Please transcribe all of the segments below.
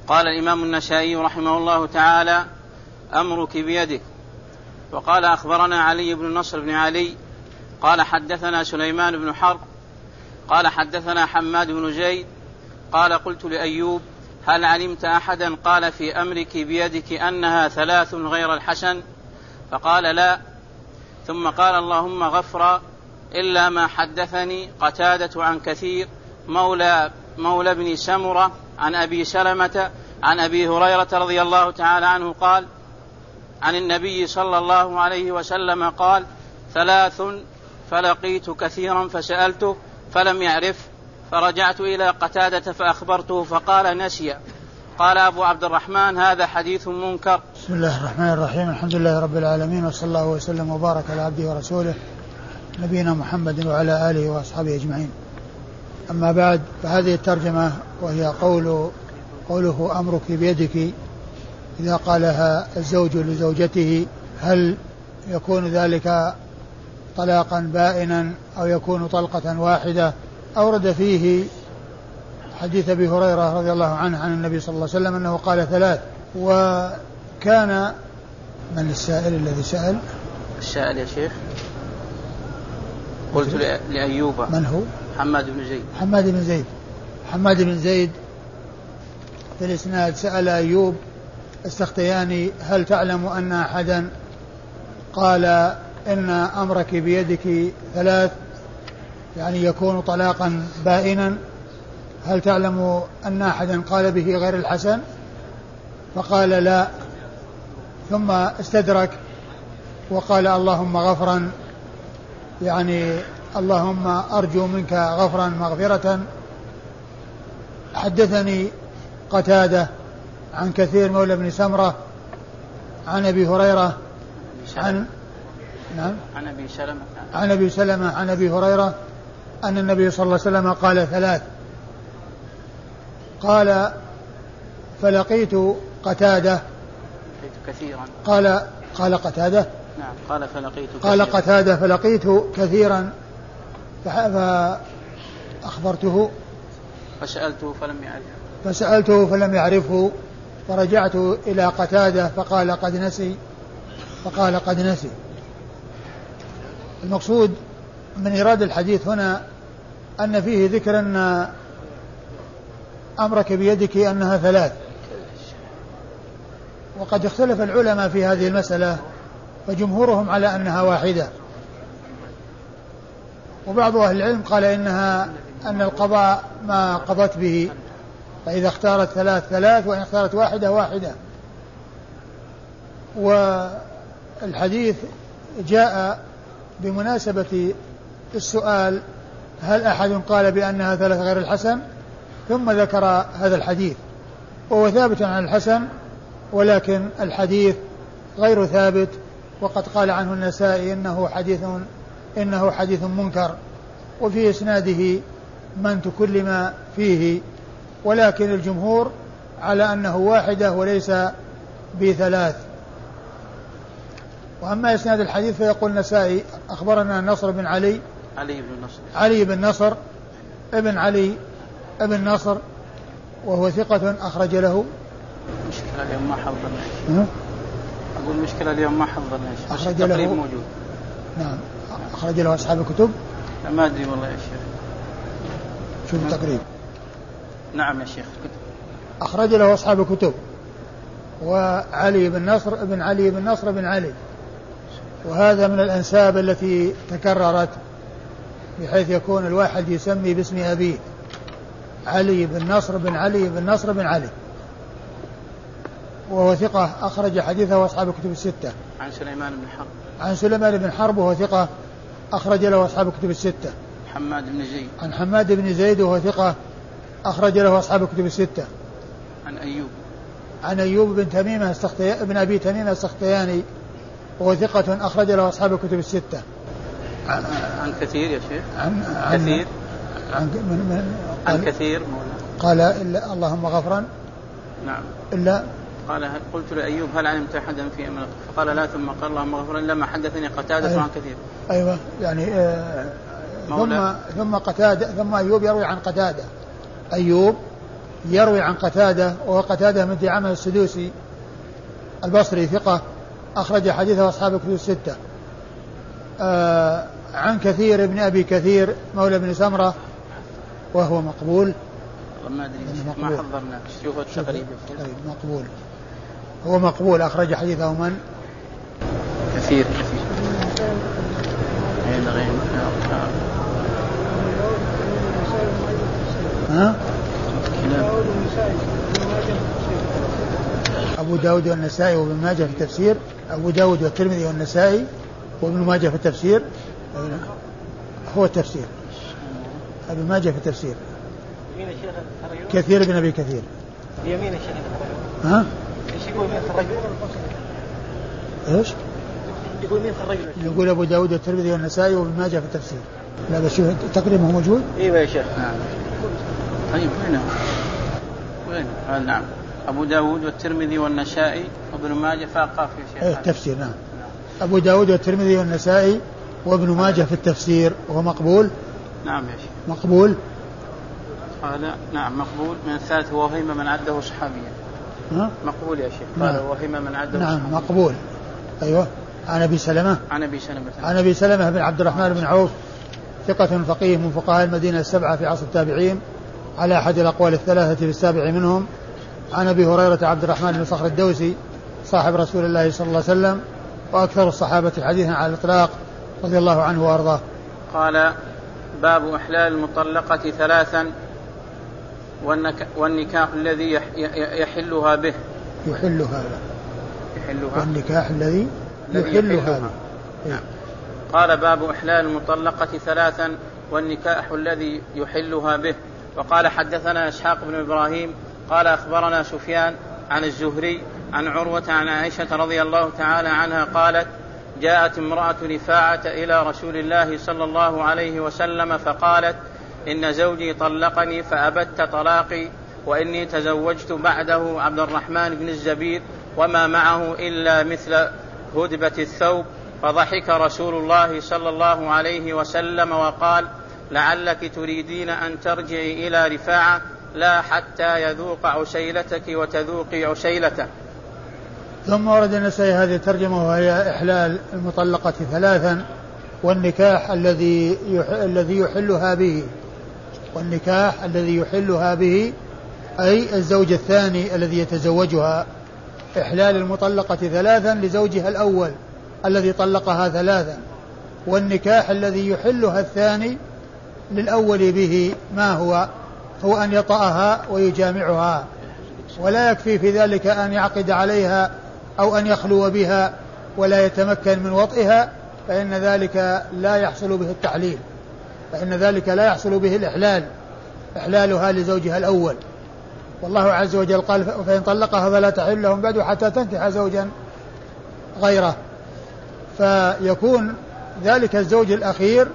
قال الإمام النسائي رحمه الله تعالى: أمرك بيدك. وقال: أخبرنا علي بن نصر بن علي قال حدثنا سليمان بن حرب قال حدثنا حماد بن زيد قال: قلت لأيوب: هل علمت أحدا قال في أمرك بيدك أنها 3 غير الحسن؟ فقال: لا. ثم قال: اللهم غفرا إلا ما حدثني قتادة عن كثير مولى بن سمرة عن أبي سلمة عن أبي هريرة رضي الله تعالى عنه قال: عن النبي صلى الله عليه وسلم قال: 3 فلقيت كثيرا فسألته فلم يعرف، فرجعت إلى قتادة فأخبرته فقال: نسي. قال أبو عبد الرحمن: هذا حديث منكر. بسم الله الرحمن الرحيم. الحمد لله رب العالمين، وصلى الله وسلم وبارك على عبده ورسوله نبينا محمد وعلى آله وأصحابه أجمعين. أما بعد، فهذه الترجمة وهي قوله أمرك بيدك إذا قالها الزوج لزوجته، هل يكون ذلك طلاقا بائنا أو يكون طلقة واحدة؟ أورد فيه حديث أبي هريرة رضي الله عنه عن النبي صلى الله عليه وسلم أنه قال 3. وكان من السائل الذي سأل؟ السائل يا شيخ قلت لأيوب. من هو؟ حماد بن زيد في الإسناد سأل أيوب السختياني: هل تعلم أن أحدا قال إن أمرك بيدك 3 يعني يكون طلاقا بائنا؟ هل تعلم أن أحدا قال به غير الحسن؟ فقال: لا. ثم استدرك وقال: اللهم غفرا، يعني اللهم أرجو منك غفرا مغفرة. حدثني قتادة عن كثير مولى بن سمرة عن أبي هريرة عن أبي سلمة عن أبي هريرة أن النبي صلى الله عليه وسلم قال 3. قال: فلقيت قتادة كثيرا. قال قتادة. نعم. قال قتادة: فلقيت كثيرا فأخبرته فسألته فلم يعرفه، فرجعت إلى قتادة فقال: قد نسي. المقصود من إيراد الحديث هنا أن فيه ذكر أن أمرك بيدك أنها 3، وقد اختلف العلماء في هذه المسألة، فجمهورهم على أنها واحدة، وبعض أهل العلم قال أن القضاء ما قضت به، فإذا اختارت 3 وإن اختارت 1 والحديث جاء بمناسبة السؤال: هل أحد قال بأنها 3 غير الحسن؟ ثم ذكر هذا الحديث، وهو ثابت عن الحسن، ولكن الحديث غير ثابت، وقد قال عنه النسائي إنه حديث منكر، وفي إسناده من تكلم فيه، ولكن الجمهور على أنه 1 وليس ب3. وأما إسناد الحديث فيقول النسائي: أخبرنا نصر بن علي بن نصر ابن علي ابن نصر، وهو ثقة أخرج له. مشكلة اليوم ما حضرنا. أقول مشكلة اليوم ما حضرنا. أخرج له موجود. نعم. أخرج له أصحاب الكتب. ما أدري والله يا شيخ. شوف التقريب. نعم يا شيخ. أخرج له أصحاب الكتب. وعلي بن نصر ابن علي بن نصر بن علي، وهذا من الأنساب التي تكررت، بحيث يكون الواحد يسمي باسم أبيه: علي بن نصر بن علي بن نصر بن علي، وهو ثقة أخرج حديثه أصحاب الكتب 6. عن سليمان بن حرب وهو ثقة أخرج له أصحاب الكتب 6. عن حماد بن زيد وهو ثقة أخرج له أصحاب الكتب 6. عن أيوب بن أبي تميمة السختياني وهو ثقة أخرج له أصحاب الكتب 6. عن كثير يا شيخ. عن كثير قال: إلا اللهم غفرا. نعم. إلا قال: قلت لأيوب: هل علمت أحدا في أمرك؟ فقال: لا. ثم قال: اللهم غفرا إلا ما حدثني قتادة عن كثير. أيوة يعني ثم قتادة، ثم أيوب يروي عن قتادة. أيوب يروي عن قتادة، وهو قتادة من دعامة السدوسي البصري ثقة أخرج حديثه أصحاب الكتب الستة. عن كثير بن أبي كثير مولى بن سمرة وهو مقبول. ما أدري ما حضرنا شوفوا التقريب. مقبول، هو مقبول أخرج حديثه من؟ كثير. أبو داود والنسائي وابن ماجه في التفسير. أبو داود والترمذي والنسائي وابن ماجه في التفسير. هو التفسير ابن ماجه في التفسير. كثير بن أبي كثير. يمين الشيخ. ها؟ يقول يمين الرجل. ايش؟ يقول يمين الرجل. يقول أبو داود والترمذي والنسائي وابن ماجه في التفسير. لا بس شوف تقريبا هو موجود. ايوه يا شيخ. نعم. طيب وين؟ نعم. أبو داود والترمذي والنسائي وابن ماجه فاقا في شيء. التفسير نعم. أبو داود والترمذي والنسائي وابن ماجه في التفسير وهو مقبول. نعم يا شيخ. مقبول. قال نعم مقبول. من الثالث وهم من عده صحابيا. مقبول يا شيخ. قال وهم من عده نعم صحابيا. مقبول. أيوة. عن أبي سلمة. عن أبي سلمة بن عبد الرحمن بن عوف ثقة فقيه من فقهاء المدينة السبعة في عصر التابعين على أحد الأقوال الثلاثة في السابع منهم. عن أبي هريرة عبد الرحمن بن صخر الدوسي صاحب رسول الله صلى الله عليه وسلم وأكثر الصحابة حديثا على الإطلاق رضي الله عنه وأرضاه. قال باب إحلال المطلقة ثلاثا والنكاح الذي يحلها به. يحلها. والنكاح الذي يحلها به. نعم. قال باب إحلال المطلقة ثلاثا والنكاح الذي يحلها به. وقال حدثنا إسحاق بن إبراهيم قال أخبرنا سفيان عن الزهري عن عروة عن عائشة رضي الله تعالى عنها قالت جاءت امرأة رفاعة إلى رسول الله صلى الله عليه وسلم فقالت إن زوجي طلقني فأبت طلاقي وإني تزوجت بعده عبد الرحمن بن الزبير وما معه إلا مثل هدبة الثوب. فضحك رسول الله صلى الله عليه وسلم وقال لعلك تريدين أن ترجعي إلى رفاعة لا حتى يذوق عسيلتك وتذوقي عسيلته. ثم ورد النسائي هذه الترجمة وهي إحلال المطلقة ثلاثا والنكاح الذي يحلها به. والنكاح الذي يحلها به أي الزوج الثاني الذي يتزوجها. إحلال المطلقة ثلاثا لزوجها الأول الذي طلقها ثلاثا، والنكاح الذي يحلها الثاني للأول به ما هو أن يطأها ويجامعها، ولا يكفي في ذلك أن يعقد عليها أو أن يخلو بها ولا يتمكن من وطئها، فإن ذلك لا يحصل به التحليل، فإن ذلك لا يحصل به إحلالها لزوجها الأول. والله عز وجل قال فإن طلقها فلا تحل لهم بعد حتى تنكح زوجا غيره. فيكون ذلك الزوج الأخير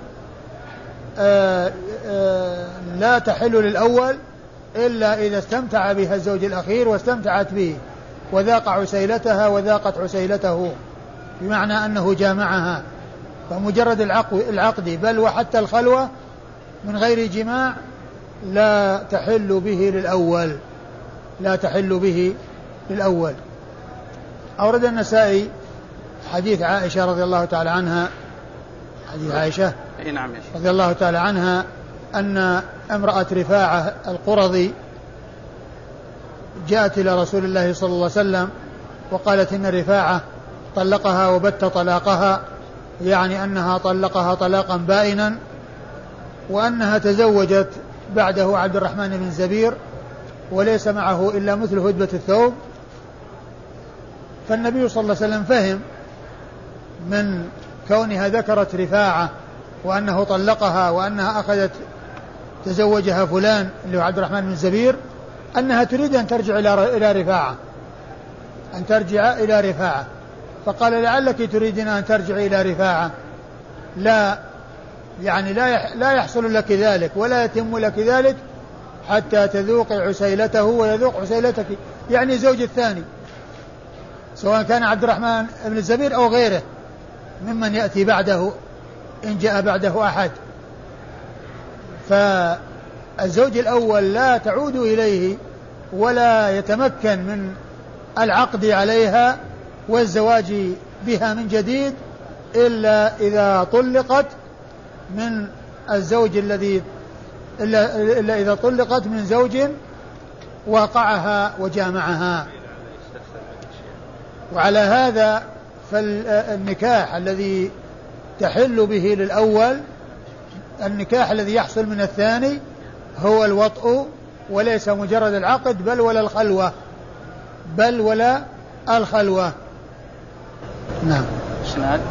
لا تحل للأول إلا إذا استمتع بها الزوج الأخير واستمتعت به وذاق عسيلتها وذاقت عسيلته، بمعنى أنه جامعها. فمجرد العقد بل وحتى الخلوة من غير جماع لا تحل به للأول. أورد النسائي حديث عائشة رضي الله تعالى عنها، حديث عائشة رضي الله تعالى عنها أن امرأة رفاعة القرظي جاءت إلى رسول الله صلى الله عليه وسلم وقالت إن رفاعة طلقها وبت طلاقها، يعني أنها طلقها طلاقا بائنا، وأنها تزوجت بعده عبد الرحمن بن زبير وليس معه إلا مثل هدبة الثوب. فالنبي صلى الله عليه وسلم فهم من كونها ذكرت رفاعة وأنه طلقها وأنها أخذت تزوجها فلان اللي هو عبد الرحمن بن زبير أنها تريد أن ترجع إلى رفاعة، فقال لعلك تريدين أن ترجع إلى رفاعة، لا يحصل لك ذلك ولا يتم لك ذلك حتى تذوق عسيلته ويذوق عسيلتك، يعني زوج الثاني سواء كان عبد الرحمن بن الزبير أو غيره ممن يأتي بعده إن جاء بعده أحد. فالزوج الأول لا تعود إليه ولا يتمكن من العقد عليها والزواج بها من جديد إلا إذا طلقت من الزوج الذي إلا إذا طلقت من زوج واقعها وجامعها. وعلى هذا فالنكاح الذي تحل به للأول النكاح الذي يحصل من الثاني هو الوطء وليس مجرد العقد بل ولا الخلوة. نعم. إسناد.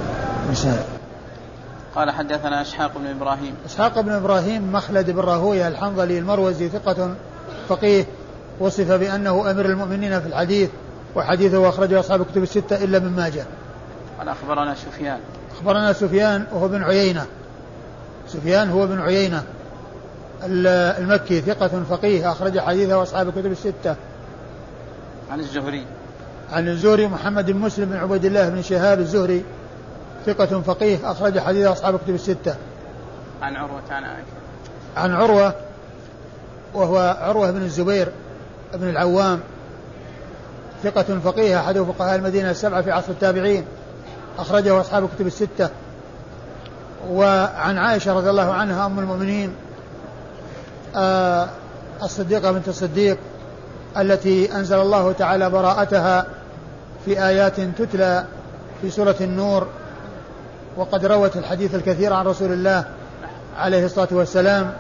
قال حدثنا إسحاق بن إبراهيم مخلد بن راهويه الحنظلي المروزي ثقة فقيه وصف بأنه أمير المؤمنين في الحديث وحديثه أخرجه أصحاب الكتب الستة إلا من ماجه. قال أخبرنا سفيان وهو بن عيينة. سفيان هو بن عيينة المكي ثقة فقيه أخرج حديثه أصحاب الكتب الستة. عن الزهري محمد بن مسلم بن عبيد الله بن شهاب الزهري ثقة فقيه أخرج حديثه أصحاب الكتب الستة. عن عروة وهو عروة بن الزبير بن العوام ثقة فقيه أحد فقهاء المدينة السبعة في عصر التابعين أخرجه أصحاب الكتب الستة. وعن عائشة رضي الله عنها أم المؤمنين الصديقة بنت الصديق التي أنزل الله تعالى براءتها في آيات تتلى في سورة النور، وقد روت الحديث الكثير عن رسول الله عليه الصلاة والسلام،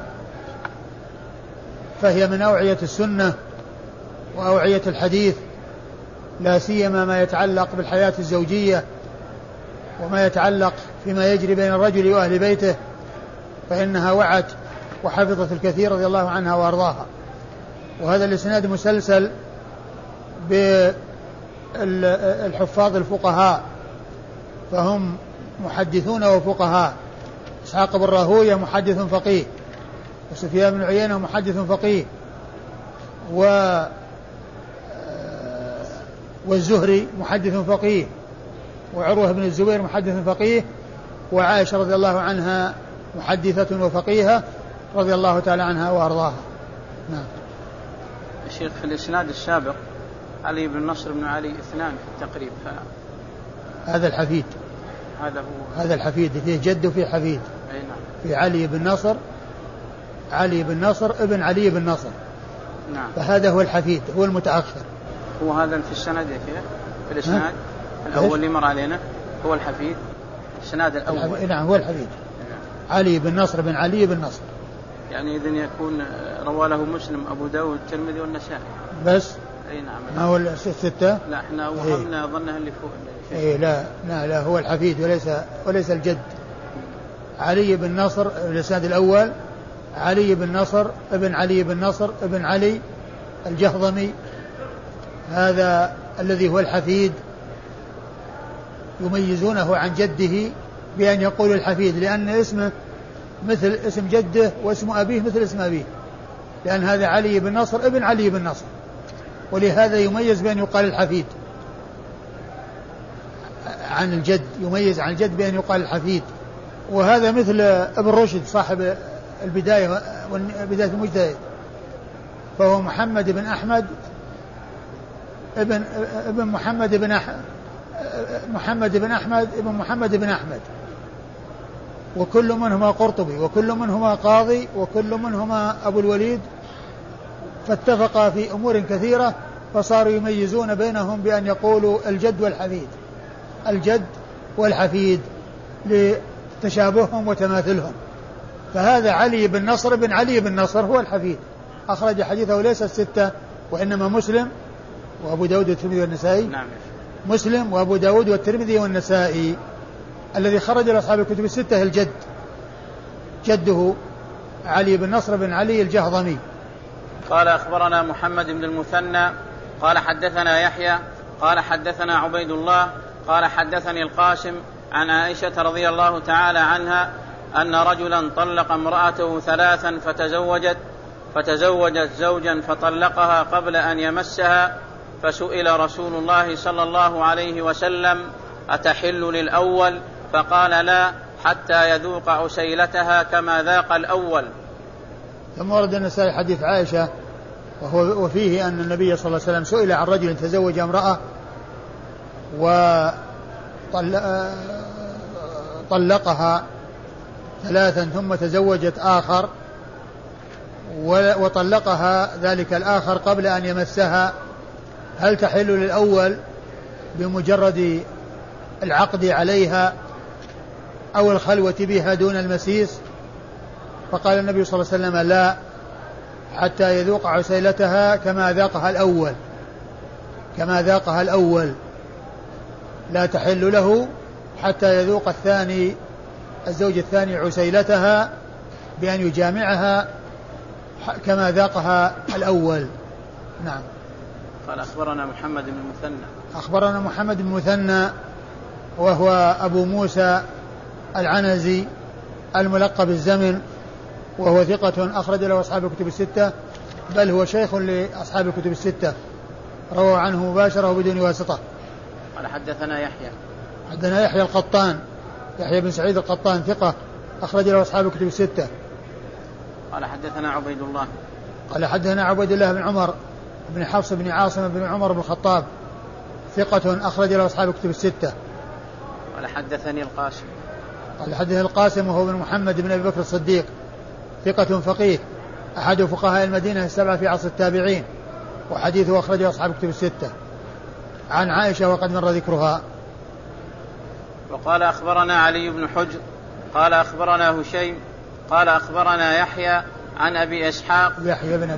فهي من أوعية السنة وأوعية الحديث، لا سيما ما يتعلق بالحياة الزوجية وما يتعلق فيما يجري بين الرجل وأهل بيته، فإنها وعت وحفظت الكثير رضي الله عنها وأرضاها. وهذا الإسناد مسلسل بالحفاظ الفقهاء، فهم محدثون وفقهاء. إسحاق بن راهويه محدث فقيه، وسفيان بن عيينة محدث فقيه، والزهري محدث فقيه، وعروة بن الزبير محدث فقيه، وعائشة رضي الله عنها محدثة وفقيهة رضي الله تعالى عنها وأرضاها. نعم. الشيخ في الإسناد السابق علي بن نصر بن علي اثنان في التقريب، هذا الحفيد، هذا الحفيد فيه جد وفيه حفيد. نعم. في علي بن نصر ابن علي بن نصر. نعم. فهذا هو الحفيد، هو المتأخر. هو هذا في السند يا شيخ في الإسناد الأول اللي مر علينا هو الحفيد، السناد الأول. نعم هو الحفيد. نعم. علي بن نصر بن علي بن نصر. يعني إذن يكون رواه له مسلم أبو داود الترمذي والنسائي بس. أي نعم. ما هو الستة؟ لا احنا وهمنا ظنها اللي فوق. لا هو الحفيد وليس الجد. علي بن نصر الإسناد الأول علي بن نصر ابن علي بن نصر ابن علي الجهضمي، هذا الذي هو الحفيد، يميزونه عن جده بأن يقول الحفيد، لأن اسمه مثل اسم جده واسم أبيه مثل اسم أبيه، لأن هذا علي بن نصر ابن علي بن نصر، ولهذا يميز بأن يقال الحفيد عن الجد، يميز عن الجد بأن يقال الحفيد. وهذا مثل ابن رشد صاحب البداية المجتهد، فهو محمد بن أحمد ابن محمد بن محمد بن أحمد، وكل منهما قرطبي، وكل منهما قاضي، وكل منهما أبو الوليد، فاتفقا في أمور كثيرة، فصاروا يميزون بينهم بأن يقولوا الجد والحفيد لتشابههم وتماثلهم. فهذا علي بن نصر بن علي بن نصر هو الحفيد، أخرج حديثه ليس الستة وإنما مسلم وأبو داود والترمذي والنسائي. نعم. مسلم وأبو داود والترمذي والنسائي. الذي خرج لأصحاب الكتب الستة الجد، جده علي بن نصر بن علي الجهضمي. قال أخبرنا محمد بن المثنى قال حدثنا يحيى قال حدثنا عبيد الله قال حدثني القاسم عن عائشة رضي الله تعالى عنها أن رجلا طلق امرأته 3 فتزوجت زوجا فطلقها قبل أن يمسها، فسئل رسول الله صلى الله عليه وسلم أتحل للأول؟ فقال لا حتى يذوق عسيلتها كما ذاق الأول. ثم ورد النسائي حديث عائشة وفيه أن النبي صلى الله عليه وسلم سئل عن رجل تزوج امرأة وطلقها 3 ثم تزوجت آخر وطلقها ذلك الآخر قبل أن يمسها، هل تحل للأول بمجرد العقد عليها أو الخلوة بها دون المسيس؟ فقال النبي صلى الله عليه وسلم لا، حتى يذوق عسيلتها كما ذاقها الأول، لا تحل له حتى يذوق الزوج الثاني عسيلتها بأن يجامعها كما ذاقها الأول. نعم. قال أخبرنا محمد بن المثنى. أخبرنا محمد بن المثنى وهو أبو موسى العنزي الملقب الزمن، وهو ثقة أخرج له أصحاب الكتب الستة، بل هو شيخ لأصحاب الكتب الستة، روى عنه مباشرة وبدون واسطة. قال حدثنا يحيى. حدثنا يحيى القطان، يحيى بن سعيد القطان ثقة أخرج له أصحاب الكتب الستة. قال حدثنا عبيد الله. قال حدثنا عبيد الله بن عمر بن حفص بن عاصم بن عمر بن الخطاب ثقة أخرج له أصحاب الكتب الستة. قال حدثني القاسم. قال حدثنا القاسم وهو بن محمد بن أبي بكر الصديق ثقة فقيه أحد فقهاء المدينة 7 في عصر التابعين، وحديثه أخرجه أصحاب الكتب الستة. عن عائشة وقد مر ذكرها. وقال أخبرنا علي بن حجر قال أخبرنا هشيم قال أخبرنا يحيى عن أبي إسحاق. يحيى بن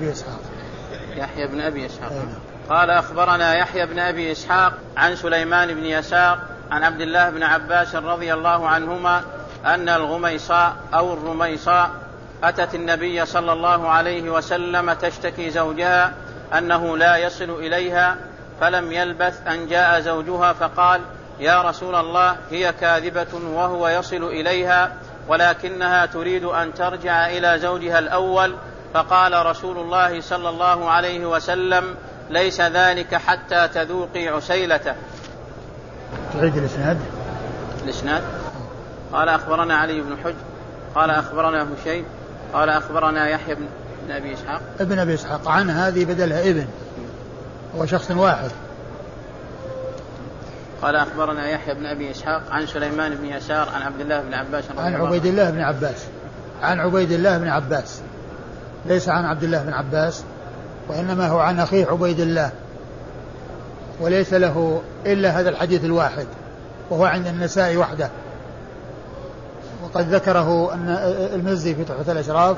أبي إسحاق. قال أخبرنا يحيى بن أبي إسحاق عن سليمان بن يسار عن عبد الله بن عباس رضي الله عنهما أن الغميصاء أو الرميصاء أتت النبي صلى الله عليه وسلم تشتكي زوجها أنه لا يصل إليها، فلم يلبث أن جاء زوجها فقال: يا رسول الله، هي كاذبة وهو يصل إليها، ولكنها تريد أن ترجع إلى زوجها الأول. فقال رسول الله صلى الله عليه وسلم: ليس ذلك حتى تذوقي عسيلته. تعيد الإسناد. قال أخبرنا علي بن حجر قال أخبرنا هشيم قال أخبرنا يحيى بن أبي إسحاق. ابن أبي إسحاق، عن هذه بدلها ابن، هو شخص واحد. قال أخبرنا يحيى بن أبي إسحاق عن سليمان بن يسار عن عبد الله بن عباس عن عبيد الله بن عباس، ليس عن عبد الله بن عباس، وإنما هو عن أخيه عبيد الله، وليس له إلا هذا الحديث الواحد، وهو عند النسائي وحده، وقد ذكره أن المزي في تحفة الأشراف،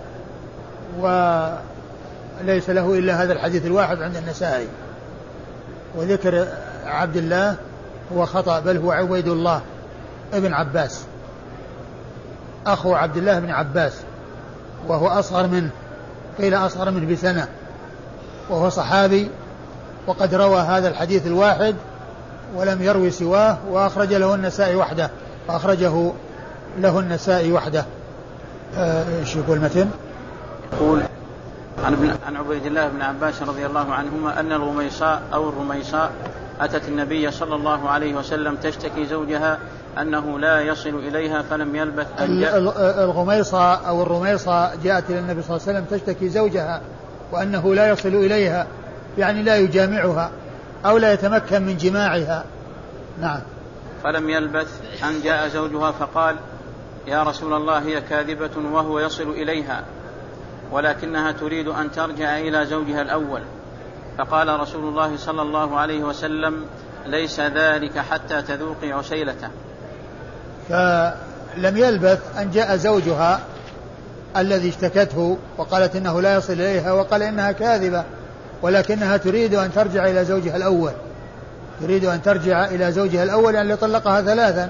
وليس له إلا هذا الحديث الواحد عند النسائي. وذكر عبد الله هو خطأ، بل هو عبيد الله ابن عباس، أخو عبد الله بن عباس، وهو أصغر منه، قيل أصغر منه بسنة، وهو صحابي، وقد روى هذا الحديث الواحد ولم يروي سواه، وأخرج له النسائي وحده، ايش يقول المتن؟ يقول عن عبيد الله بن عباس رضي الله عنهما أن الغميصاء أو الرميصاء أتت النبي صلى الله عليه وسلم تشتكي زوجها أنه لا يصل إليها، فلم يلبث أن جاء. الغميصاء أو الرميصاء جاءت إلى النبي صلى الله عليه وسلم تشتكي زوجها وأنه لا يصل إليها، يعني لا يجامعها أو لا يتمكن من جماعها. نعم. فلم يلبث أن جاء زوجها فقال: يا رسول الله، هي كاذبة وهو يصل إليها، ولكنها تريد أن ترجع إلى زوجها الأول. فقال رسول الله صلى الله عليه وسلم: ليس ذلك حتى تذوقي عسيلته. فلم يلبث أن جاء زوجها الذي اشتكته وقالت إنه لا يصل إليها، وقال إنها كاذبة ولكنها تريد أن ترجع إلى زوجها الأول، يعني طلقها 3،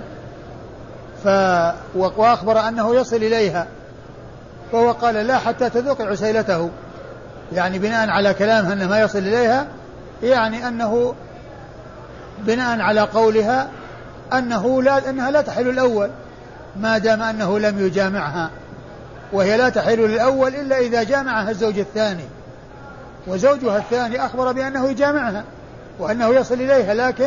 وأخبر أنه يصل إليها، فهو قال: لا حتى تذوق عسيلته، يعني بناء على كلامها أنه ما يصل إليها، يعني أنه بناء على قولها أنها لا تحل الأول ما دام أنه لم يجامعها، وهي لا تحل للأول إلا إذا جامعها الزوج الثاني، وزوجها الثاني أخبر بأنه يجامعها وأنه يصل إليها، لكن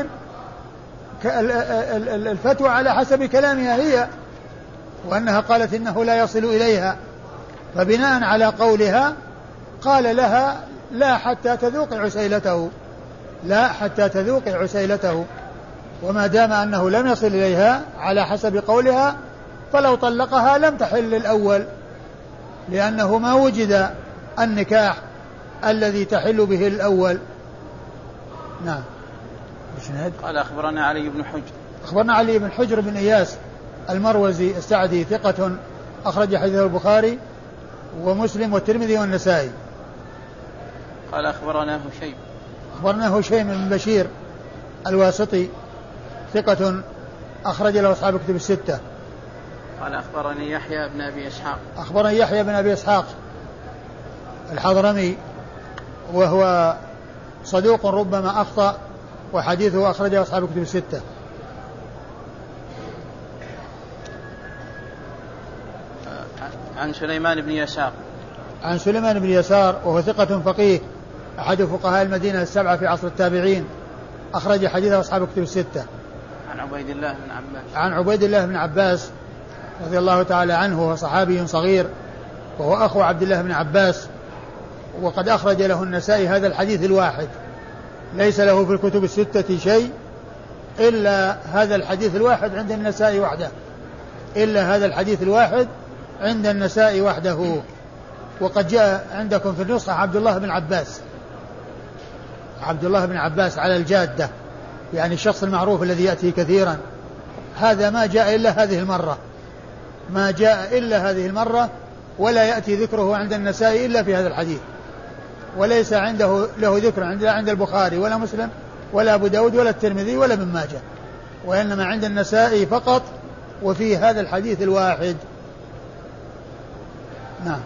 الفتوى على حسب كلامها هي، وأنها قالت إنه لا يصل إليها، فبناء على قولها قال لها: لا حتى تذوق عسيلته، لا حتى تذوق عسيلته. وما دام أنه لم يصل إليها على حسب قولها فلو طلقها لم تحل الأول، لأنه ما وجد النكاح الذي تحل به الأول. نعم. قال أخبرنا علي بن حجر. أخبرنا علي بن حجر بن إياس المروزي السعدي ثقة أخرج حديثه البخاري ومسلم والترمذي والنسائي. قال أخبرنا هشيم. أخبرنا هشيم بن بشير الواسطي ثقة أخرج له أصحاب كتب الستة. قال أخبرني يحيى بن أبي إسحاق. أخبرني يحيى بن أبي إسحاق الحضرمي وهو صدوق ربما أخطأ وحديثه أخرجه أصحاب كتب الستة. عن سليمان بن يسار. عن سليمان بن يسار وهو ثقة فقيه أحد فقهاء المدينة السبعة في عصر التابعين أخرج حديثه أصحاب كتب الستة. عن عبيد الله بن عباس. عن عبيد الله بن عباس رضي الله تعالى عنه وهو صحابي صغير وهو أخو عبد الله بن عباس، وقد أخرج له النسائي هذا الحديث الواحد، ليس له في الكتب الستة شيء إلا هذا الحديث الواحد عند النسائي وحده، إلا هذا الحديث الواحد عند النسائي وحده. وقد جاء عندكم في النسخة عبد الله بن عباس، عبد الله بن عباس على الجادة، يعني الشخص المعروف الذي يأتي كثيرا. هذا ما جاء إلا هذه المرة، ما جاء إلا هذه المرة، ولا يأتي ذكره عند النسائي إلا في هذا الحديث، وليس عنده له ذكر عند البخاري ولا مسلم ولا أبو داود ولا الترمذي ولا ابن ماجه، وإنما عند النسائي فقط وفي هذا الحديث الواحد. نعم.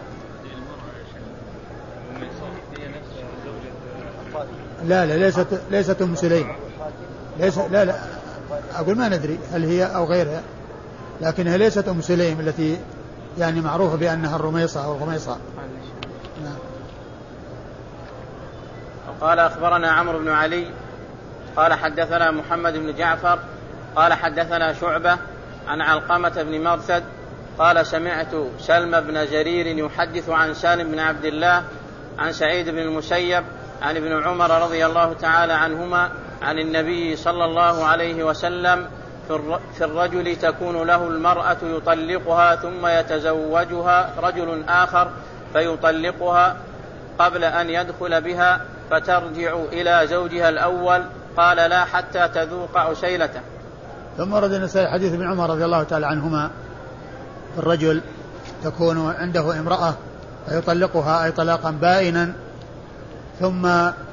لا ليست أم سليم، لا أقول ما ندري هل هي أو غيرها، لكنها ليست أم سليم التي يعني معروفة بأنها الرميصة أو الغميصة. نعم. قال أخبرنا عمرو بن علي قال حدثنا محمد بن جعفر قال حدثنا شعبة عن علقمة بن مرثد قال سمعت سلم بن جرير يحدث عن سالم بن عبد الله عن سعيد بن المسيب عن ابن عمر رضي الله تعالى عنهما عن النبي صلى الله عليه وسلم في الرجل تكون له المرأة يطلقها ثم يتزوجها رجل آخر فيطلقها قبل أن يدخل بها فترجع إلى زوجها الأول قال لا حتى تذوق عسيلته. ثم ورد النسائي حديث ابن عمر رضي الله تعالى عنهما الرجل تكون عنده امرأة فيطلقها أي طلاقا بائنا ثم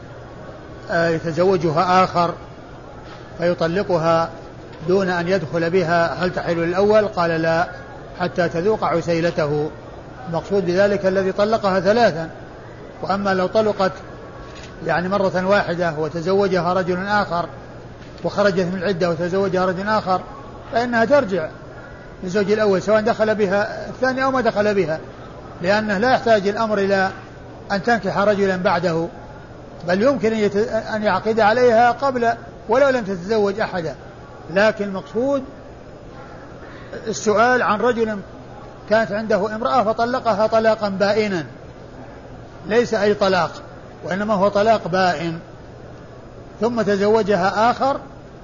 يتزوجها آخر فيطلقها دون أن يدخل بها هل تحل الأول؟ قال لا حتى تذوق عسيلته. المقصود بذلك الذي طلقها ثلاثا، وأما لو طلقت يعني مرة واحدة وتزوجها رجل آخر وخرجت من العدة وتزوجها رجل آخر فإنها ترجع للزوج الأول سواء دخل بها الثاني أو ما دخل بها، لأنه لا يحتاج الأمر إلى أن تنكح رجلا بعده، بل يمكن أن يعقد عليها قبل ولو لم تتزوج أحدا. لكن المقصود السؤال عن رجل كانت عنده امرأة فطلقها طلاقا بائنا، ليس أي طلاق وإنما هو طلاق بائن، ثم تزوجها آخر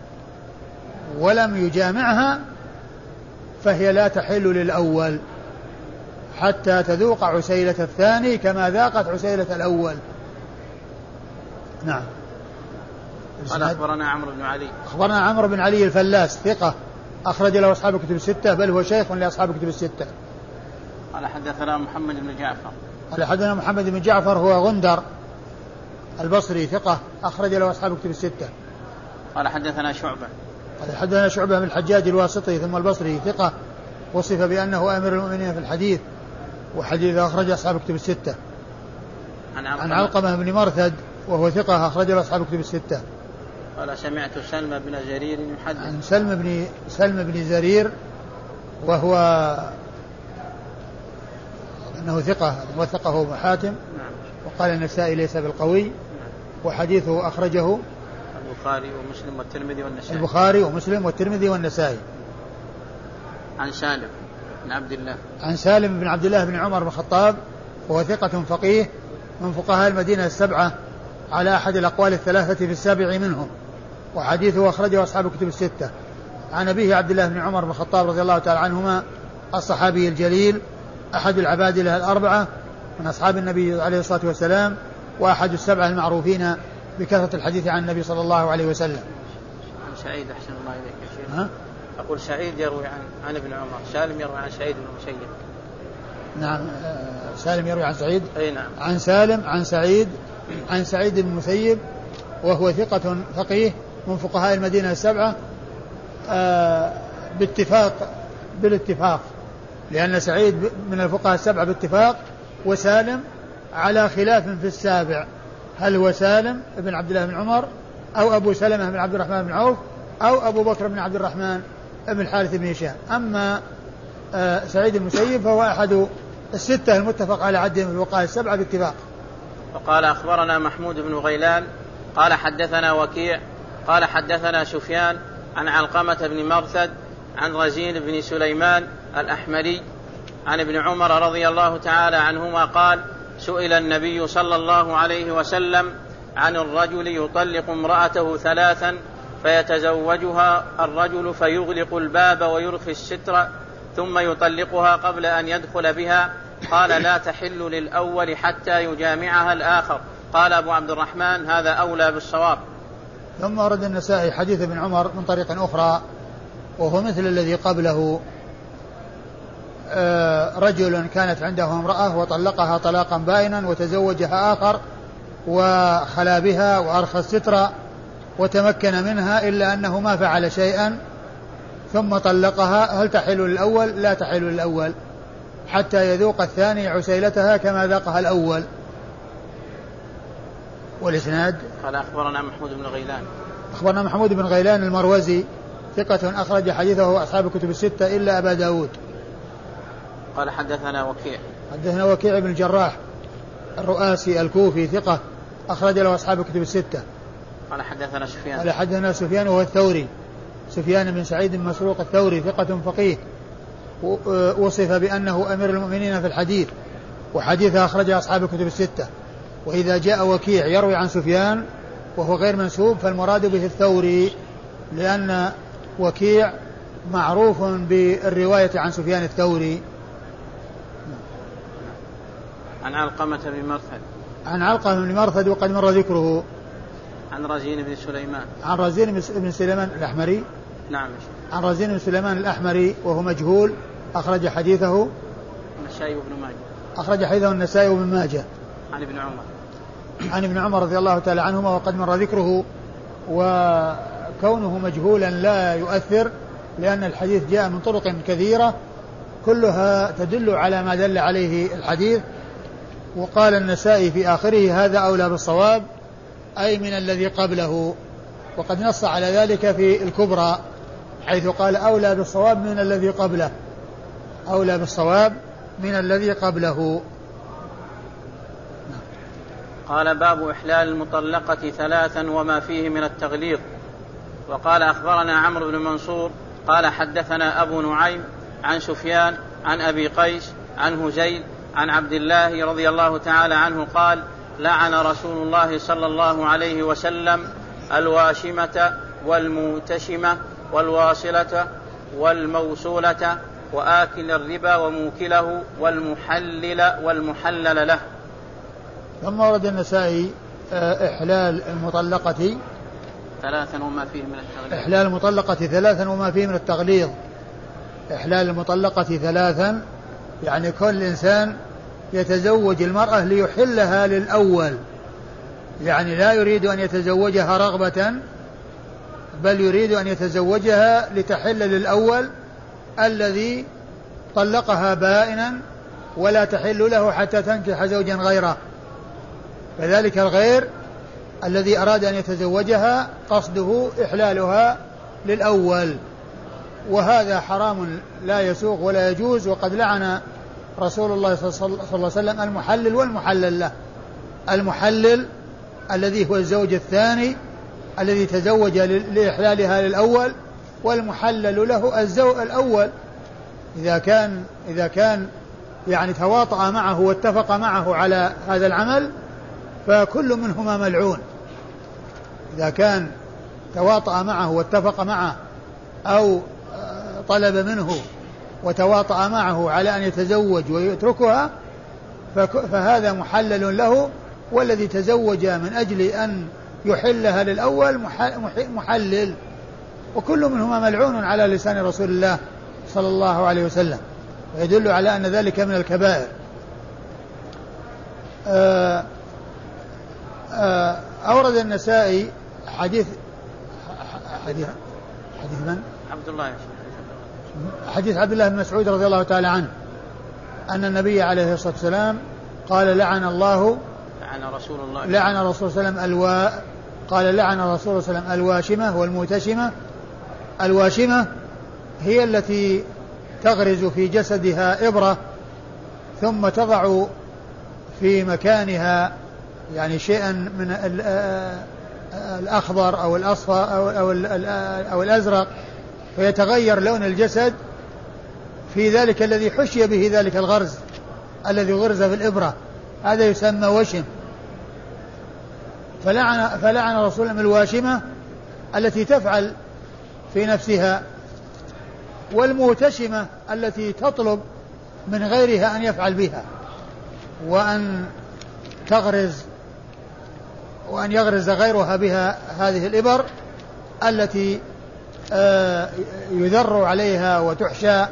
ولم يجامعها فهي لا تحل للأول حتى تذوق عسيلة الثاني كما ذاقت عسيلة الأول. نعم. قال أخبرنا عمرو بن علي. أخبرنا عمرو بن علي الفلاس ثقة أخرج له أصحاب كتب الستة بل هو شيخ لأصحاب كتب الستة. قال حدثنا محمد بن جعفر. قال حدثنا محمد بن جعفر هو غندر البصري ثقة أخرج له أصحاب كتب الستة. قال حدثنا شعبة. قال حدثنا شعبة بن الحجاج الواسطي ثم البصري ثقة وصف بأنه أمير المؤمنين في الحديث وحديث أخرج أصحاب كتب الستة. عن علقمة بن مرثد وهو ثقة أخرج له أصحاب كتب الستة. قال سمعت سلم بن جرير يحدث عن سلم بن زرير وهو أنه ثقة وثقه ابن حاتم. نعم. وقال النسائي ليس بالقوي. نعم. وحديثه أخرجه البخاري ومسلم والترمذي والنسائي. البخاري ومسلم والترمذي والنسائي. عن سالم بن عبد الله. عن سالم بن عبد الله بن عمر بن الخطاب وهو ثقة فقيه من فقهاء المدينة السبعة على أحد الأقوال الثلاثة في السابع منهم، وحديثه أخرجه أصحاب الكتب الستة. عن أبيه عبد الله بن عمر بن الخطاب رضي الله تعالى عنهما الصحابي الجليل أحد العبادلة الأربعة من أصحاب النبي عليه الصلاة والسلام، وأحد السبعة المعروفين بكثرة الحديث عن النبي صلى الله عليه وسلم. سعيد أحسن الله إليك يا شيخ. أقول سعيد يروي عن ابن عمر، سالم يروي عن سعيد بن المسيب. نعم سالم يروي عن سعيد. أي نعم. عن سالم عن سعيد عن سعيد بن المسيب وهو ثقة فقيه من فقهاء المدينة السبعة بالاتفاق، لأن سعيد من الفقهاء السبعة باتفاق، وسالم على خلاف في السابع، هل هو سالم بن عبد الله بن عمر أو أبو سلمة بن عبد الرحمن بن عوف أو أبو بكر بن عبد الرحمن بن الحارث بن هشام. أما سعيد المسيب فهو أحد الستة المتفق على عدهم من الفقهاء السبعة باتفاق. وقال أخبرنا محمود بن غيلان قال حدثنا وكيع قال حدثنا سفيان عن علقمة بن مرثد عن رزين بن سليمان الأحمري عن ابن عمر رضي الله تعالى عنهما قال: سئل النبي صلى الله عليه وسلم عن الرجل يطلق امرأته 3 فيتزوجها الرجل فيغلق الباب ويرخي الستر ثم يطلقها قبل أن يدخل بها، قال: لا تحل للأول حتى يجامعها الآخر. قال أبو عبد الرحمن: هذا أولى بالصواب. ثم ورد النسائي حديث ابن عمر من طريق أخرى وهو مثل الذي قبله، رجل كانت عنده امرأة وطلقها طلاقا بائنا وتزوجها آخر وخلا بها وأرخى الستر وتمكن منها إلا أنه ما فعل شيئا ثم طلقها، هل تحل للأول؟ لا تحل للأول حتى يذوق الثاني عسيلتها كما ذاقها الأول. والإسناد قال أخبرنا محمود بن غيلان. أخبرنا محمود بن غيلان المروزي ثقة أخرج حديثه أصحاب الكتب الستة إلا أبا داود. قال حدثنا وكيع. حدثنا وكيع بن الجراح الرؤاسي الكوفي ثقة أخرج له أصحاب الكتب الستة. قال حدثنا سفيان. قال حدثنا سفيان وهو الثوري، سفيان بن سعيد بن مسروق الثوري ثقة فقيه، وصف بأنه أمير المؤمنين في الحديث، وحديثه أخرجه أصحاب الكتب الستة. وإذا جاء وكيع يروي عن سفيان وهو غير منسوب فالمراد به الثوري، لأن وكيع معروف بالرواية عن سفيان الثوري. عن علقمة بن مرثد. عن علقمة بن مرثد وقد مر ذكره. عن رزين بن سليمان. عن رزين بن سليمان الأحمري. نعم. عن رزين بن سليمان الأحمري وهو مجهول، أخرج حديثه النسائي وابن ماجه. أخرج حديثه النسائي وابن ماجه. عن ابن عمر. عن ابن عمر رضي الله تعالى عنهما وقد مر ذكره. وكونه مجهولا لا يؤثر، لأن الحديث جاء من طرق كثيرة كلها تدل على ما دل عليه الحديث. وقال النسائي في آخره: هذا أولى بالصواب، أي من الذي قبله، وقد نص على ذلك في الكبرى حيث قال: أولى بالصواب من الذي قبله، أولى بالصواب من الذي قبله. قال: باب إحلال المطلقة 3 وما فيه من التغليظ. وقال أخبرنا عمرو بن منصور قال حدثنا أبو نعيم عن سفيان عن أبي قيس عن هزيل عن عبد الله رضي الله تعالى عنه قال: لعن رسول الله صلى الله عليه وسلم الواشمة والموتشمة والواصلة والموصولة وآكل الربا وموكله والمحلل له. ثم ورد النسائي إحلال المطلقة 3 وما فيه من التغليظ. إحلال المطلقة 3 وما فيه من التغليظ. إحلال المطلقة 3 يعني كل إنسان يتزوج المرأة ليحلها للأول، يعني لا يريد أن يتزوجها رغبة، بل يريد أن يتزوجها لتحل للأول الذي طلقها بائنا ولا تحل له حتى تنكح زوجا غيره. فذلك الغير الذي أراد أن يتزوجها قصده إحلالها للأول، وهذا حرام لا يسوغ ولا يجوز. وقد لعن رسول الله صلى الله عليه وسلم المحلل والمحلل له. المحلل الذي هو الزوج الثاني الذي تزوج لإحلالها للأول، والمحلل له الزوج الأول إذا كان يعني تواطأ معه واتفق معه على هذا العمل فكل منهما ملعون. إذا كان تواطأ معه واتفق معه أو طلب منه وتواطأ معه على أن يتزوج ويتركها فهذا محلل له، والذي تزوج من أجل أن يحلها للأول محلل، وكل منهما ملعون على لسان رسول الله صلى الله عليه وسلم، ويدل على أن ذلك من الكبائر. أورد النسائي حديث من؟ حديث عبد الله بن مسعود رضي الله تعالى عنه أن النبي عليه الصلاة والسلام قال لعن رسول الله صلى الله عليه وسلم الواشمة والموتشمة. الواشمة هي التي تغرز في جسدها إبرة ثم تضع في مكانها يعني شيئا من الأخضر أو الأصفر أو الأزرق، فيتغير لون الجسد في ذلك الذي حشي به ذلك الغرز الذي غرز في الإبرة، هذا يسمى وشم. فلعن رسول الله الواشمة التي تفعل في نفسها، والموتشمة التي تطلب من غيرها أن يفعل بها وأن يغرز غيرها بها هذه الإبر التي يذر عليها وتحشى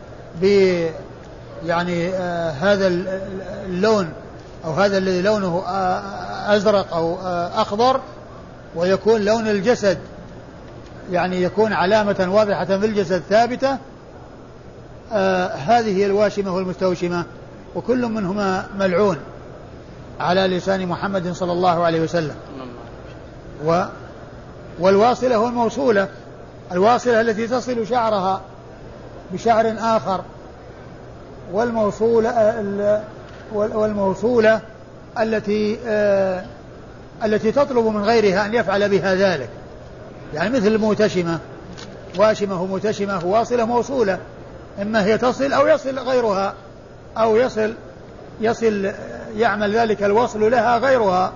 يعني هذا اللون أو هذا الذي لونه أزرق أو أخضر، ويكون لون الجسد يعني يكون علامة واضحة في الجسد ثابتة. هذه هي الواشمة والمستوشمة، وكل منهما ملعون على لسان محمد صلى الله عليه وسلم. والواصلة والموصولة، الواصلة التي تصل شعرها بشعر آخر، والموصولة التي تطلب من غيرها أن يفعل بها ذلك، يعني مثل الموتشمة، واشمة وموتشمة واصلة موصولة، إما هي تصل أو يصل غيرها، أو يصل يعمل ذلك الوصل لها غيرها.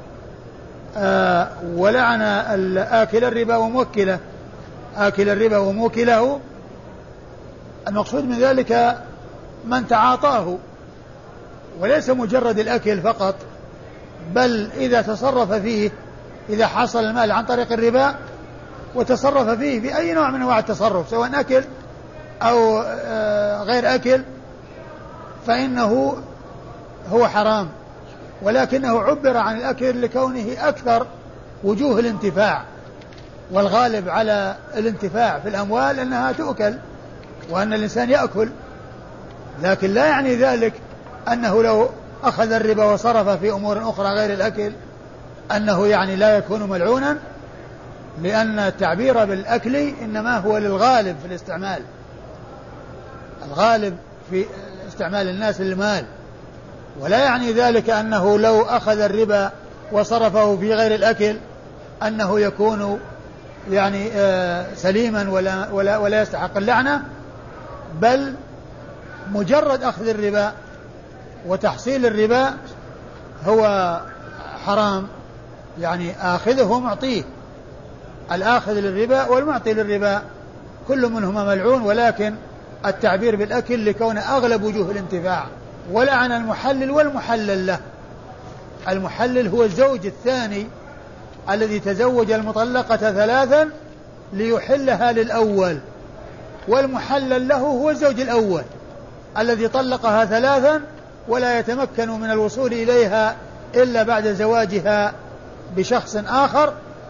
ولعن آكل الربا وموكله، آكل الربا وموكله، المقصود من ذلك من تعاطاه، وليس مجرد الأكل فقط، بل إذا تصرف فيه، إذا حصل المال عن طريق الربا وتصرف فيه بأي نوع من أنواع التصرف سواء أكل أو غير أكل فإنه هو حرام، ولكنه عبر عن الأكل لكونه أكثر وجوه الانتفاع، والغالب على الانتفاع في الأموال أنها تؤكل وأن الإنسان يأكل، لكن لا يعني ذلك أنه لو أخذ الربا وصرف في أمور أخرى غير الأكل أنه يعني لا يكون ملعونا، لأن التعبير بالأكل إنما هو للغالب في الاستعمال، الغالب في استعمال الناس للمال، ولا يعني ذلك أنه لو أخذ الربا وصرفه في غير الأكل أنه يكون يعني سليما ولا يستحق اللعنة، بل مجرد أخذ الربا وتحصيل الربا هو حرام، يعني آخذه ومعطيه، الآخذ للربا والمعطي للربا كل منهما ملعون، ولكن التعبير بالأكل لكون أغلب وجوه الانتفاع. ولعن المحلل والمحلل له، المحلل هو الزوج الثاني الذي تزوج المطلقة 3 ليحلها للأول، والمحلل له هو الزوج الأول الذي طلقها 3 ولا يتمكن من الوصول إليها إلا بعد زواجها بشخص آخر،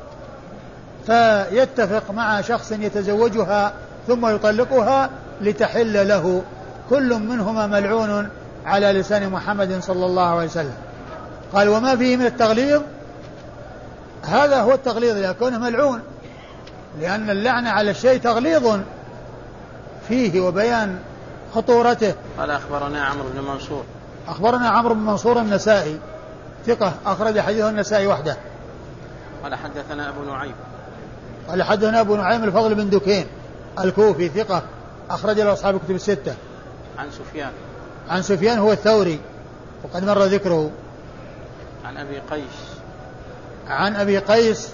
فيتفق مع شخص يتزوجها ثم يطلقها لتحل له، كل منهما ملعون على لسان محمد صلى الله عليه وسلم. قال وما فيه من التغليظ، هذا هو التغليظ يكون ملعون، لأن اللعنة على الشيء تغليظ فيه وبيان خطورته. قال أخبرنا عمرو بن منصور، أخبرنا عمرو بن منصور النسائي ثقة أخرج حديثه النسائي وحده. قال حدثنا أبو نعيم، قال حدثنا أبو نعيم الفضل بن دكين الكوفي ثقة أخرج له أصحاب الكتب 6. عن سفيان هو الثوري وقد مر ذكره. عن أبي قيس. عن أبي قيس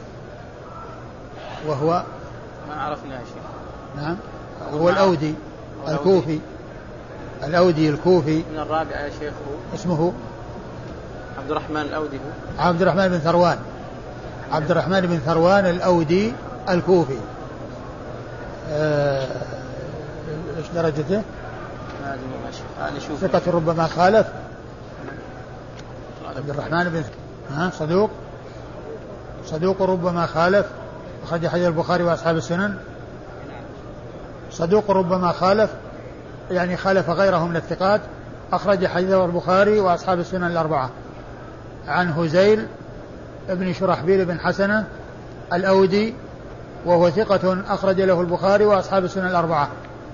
وهو ما عرفنا يا شيخ. نعم هو الأودي الكوفي. الأودي الكوفي. من الرابع يا شيخ. اسمه عبد الرحمن الأودي. عبد الرحمن بن ثروان. عبد الرحمن بن ثروان الأودي الكوفي. ايش درجته؟ ثقة ربما خالف. عبد الرحمن بن صدوق ربما خالف. أخرج حديث البخاري وأصحاب السنن. صدوق ربما خالف يعني خالف غيره من الثقات. أخرج حديثه البخاري وأصحاب السنن الأربعة. عن هزيل ابن شرحبيل بن حسنة الأودي وهو ثقة أخرج له البخاري وأصحاب السنن الأربعة.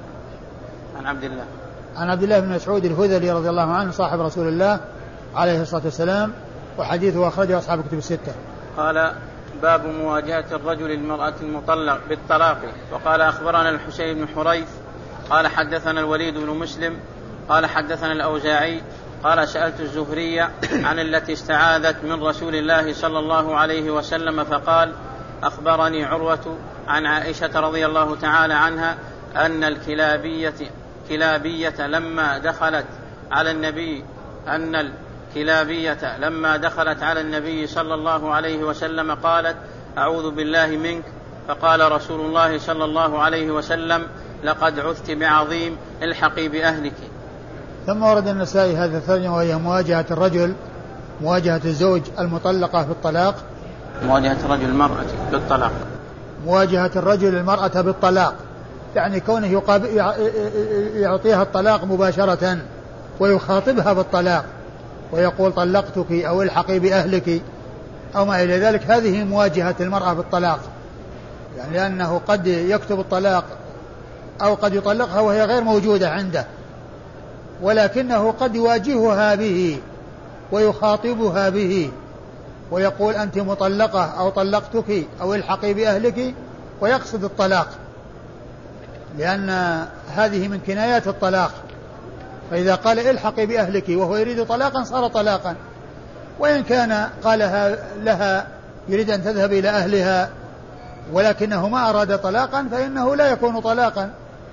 عن عبد الله بن مسعود الهذلي رضي الله عنه صاحب رسول الله عليه الصلاة والسلام وحديثه أخرجه أصحاب الكتب الستة. قال باب مواجهة الرجل المرأة المطلق بالطلاق. وقال أخبرنا الحسين بن حريث قال حدثنا الوليد بن مسلم قال حدثنا الأوزاعي قال سألت الزهري عن التي استعاذت من رسول الله صلى الله عليه وسلم فقال أخبرني عروة عن عائشة رضي الله تعالى عنها أن الكلابية لما دخلت على النبي صلى الله عليه وسلم قالت أعوذ بالله منك. فقال رسول الله صلى الله عليه وسلم لقد عثت بعظيم الحقي بأهلك. ثم ورد النسائي هذا الترجمة وهي مواجهة الزوج المطلقة بالطلاق. مواجهة الرجل المرأة بالطلاق. مواجهة الرجل المرأة بالطلاق يعني كونه يعطيها الطلاق مباشرة ويخاطبها بالطلاق ويقول طلقتك أو الحقي بأهلك أو ما إلى ذلك. هذه مواجهة المرأة بالطلاق يعني لأنه قد يكتب الطلاق أو قد يطلقها وهي غير موجودة عنده ولكنه قد يواجهها به ويخاطبها به ويقول أنت مطلقة أو طلقتك أو الحقي بأهلك ويقصد الطلاق لأن هذه من كنايات الطلاق. فإذا قال الحقي بأهلك وهو يريد طلاقا صار طلاقا وإن كان قالها لها يريد أن تذهب إلى أهلها ولكنه ما أراد طلاقا فإنه لا يكون طلاقا.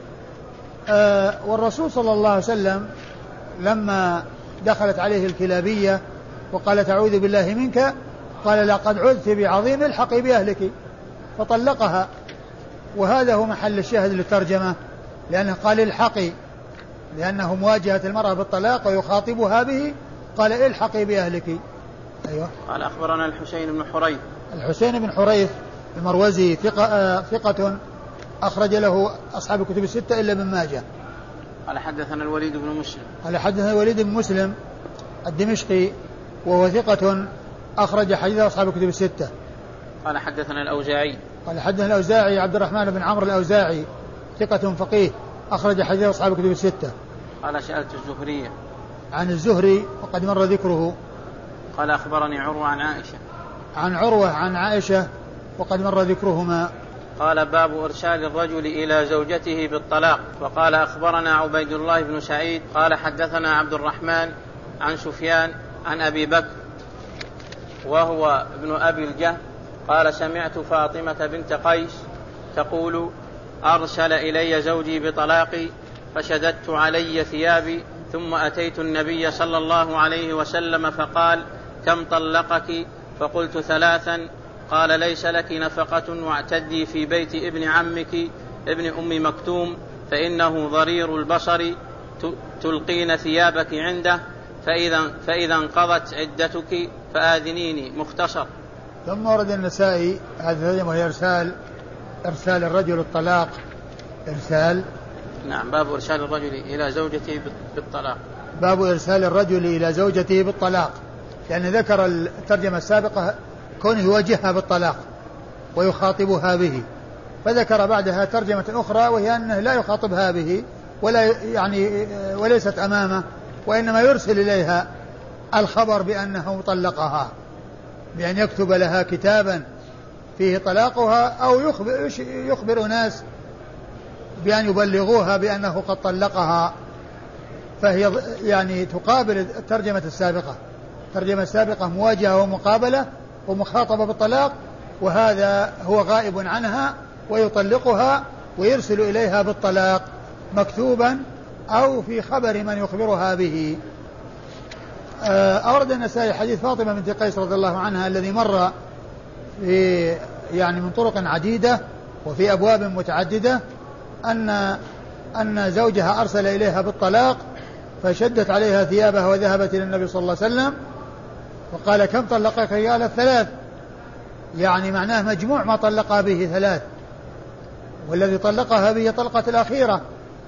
والرسول صلى الله عليه وسلم لما دخلت عليه الكلابية وقالت أعوذ بالله منك قال لقد عذت بعظيم الحقي بأهلك فطلقها. وهذا هو محل الشاهد للترجمة لأنه قال الحقي لأنه مواجهة المرأة بالطلاق ويخاطبها به قال الحقي بأهلك. أيوة. قال أخبرنا الحسين بن حريث. الحسين بن حريث المروزي ثقة أخرج له أصحاب الكتب الستة إلا ابن ماجه. قال حدثنا الوليد بن مسلم. قال حدثنا الوليد بن مسلم الدمشقي وهو ثقة أخرج حديث أصحاب الكتب الستة. قال حدثنا الأوزاعي. قال حدثنا الأوزاعي عبد الرحمن بن عمرو الأوزاعي ثقة فقيه أخرج حديث أصحاب الكتب الستة. قال سألت الزهري عن الزهري وقد مر ذكره. قال أخبرني عروة عن عائشة. عن عروة عن عائشة وقد مر ذكرهما. قال باب إرسال الرجل إلى زوجته بالطلاق. وقال أخبرنا عبيد الله بن سعيد قال حدثنا عبد الرحمن عن سفيان عن أبي بكر وهو ابن أبي الجهم قال سمعت فاطمة بنت قيس تقول أرسل إلي زوجي بطلاقي فشددت علي ثيابي ثم أتيت النبي صلى الله عليه وسلم فقال كم طلقك؟ فقلت 3. قال ليس لك نفقة واعتدي في بيت ابن عمك ابن أم مكتوم فإنه ضرير البصر تلقين ثيابك عنده فإذا انقضت عدتك فآذنيني. مختصر. ثم ورد النسائي هذا وهي إرسال الرجل الطلاق. نعم. باب إرسال الرجل إلى زوجته بالطلاق. باب إرسال الرجل إلى زوجته بالطلاق لأن ذكر الترجمة السابقة كونه يواجهها بالطلاق ويخاطبها به فذكر بعدها ترجمة أخرى وهي أنه لا يخاطبها به وليست أمامه وإنما يرسل إليها الخبر بأنه طلقها بأن يكتب لها كتابا فيه طلاقها أو يخبر ناس بأن يبلغوها بأنه قد طلقها فهي تقابل الترجمة السابقة الترجمة السابقة مواجهة ومقابلة ومخاطبة بالطلاق، وهذا هو غائب عنها ويطلقها ويرسل إليها بالطلاق مكتوبا أو في خبر من يخبرها به. أورد النسائي حديث فاطمة بنت قيس رضي الله عنها الذي مر في يعني من طرق عديدة وفي أبواب متعددة أن زوجها أرسل إليها بالطلاق فشدت عليها ثيابها وذهبت إلى النبي صلى الله عليه وسلم وقال كم طلقك؟ قالت 3، يعني معناه مجموع ما طلقها به 3، والذي طلقها به طلقة الأخيرة،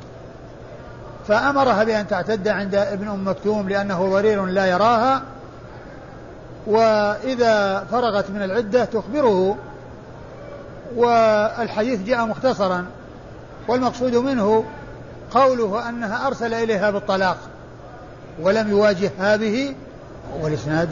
فأمرها بأن تعتد عند ابن أم مكتوم لأنه ضرير لا يراها، وإذا فرغت من العدة تخبره. والحديث جاء مختصرا، والمقصود منه قوله أنها أرسل إليها بالطلاق ولم يواجهها به. والإسناد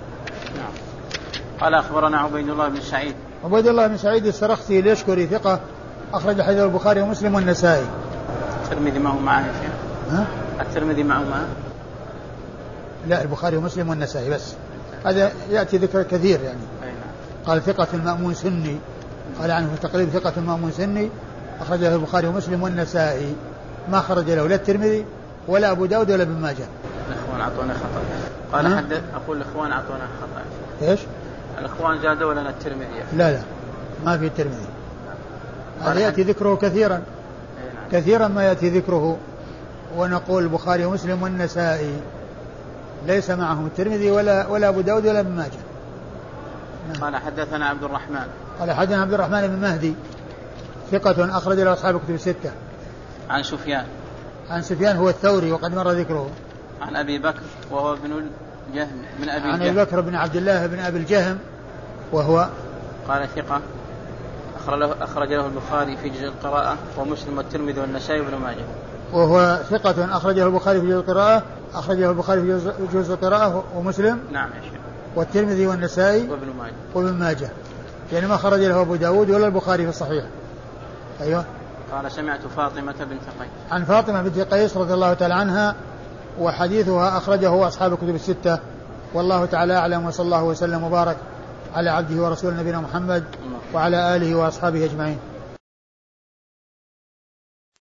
قال أخبرنا عبيد الله بن سعيد. عبيد الله بن سعيد السرخسي اليشكري ثقة أخرج حديث البخاري ومسلم والنسائي. الترمذي معه معه يا شيخ؟ الترمذي معه معه؟ لا، البخاري ومسلم والنسائي بس، هذا يأتي ذكر كثير يعني. قال ثقة مأمون سني، قال عنه في التقريب ثقة مأمون سني أخرجه البخاري ومسلم والنسائي، ما خرج له لا الترمذي ولا أبو داود ولا ابن ماجه. الإخوان أعطونا خطأ. قال أقول الإخوان أعطونا خطأ. إيش؟ الإخوان زادوا لنا الترمذي. لا ما في الترمذي، هذا يأتي ذكره كثيرا كثيرا ما يأتي ذكره، ونقول البخاري ومسلم والنسائي ليس معهم الترمذي ولا أبو داود ولا ابن ماجه. قال حدثنا عبد الرحمن. قال حدثنا عبد الرحمن بن مهدي ثقة أخرج له أصحاب الكتب الستة. عن سفيان. عن سفيان هو الثوري وقد مر ذكره. عن أبي بكر وهو ابن الجهم من أبي عن أبي بكر بن عبد الله بن أبي الجهم وهو قال ثقة أخرج له البخاري في جزء القراءة ومسلم والترمذي والنسائي وابن ماجه. وهو ثقة أخرجه البخاري في جزء القراءة، أخرجه البخاري في جزء القراءة ومسلم. نعم يا شيخ. والترمذي والنسائي وابن ماجه، يعني ما خرج له أبو داود ولا البخاري في الصحيح. أيوة. قال سمعت فاطمة بنت قيس. عن فاطمة بنت قيس رضي الله تعالى عنها، وحديثها أخرجه أصحاب الكتب الستة، والله تعالى أعلم، وصلى الله وسلم وبارك على عبده ورسوله نبينا محمد وعلى آله وأصحابه أجمعين.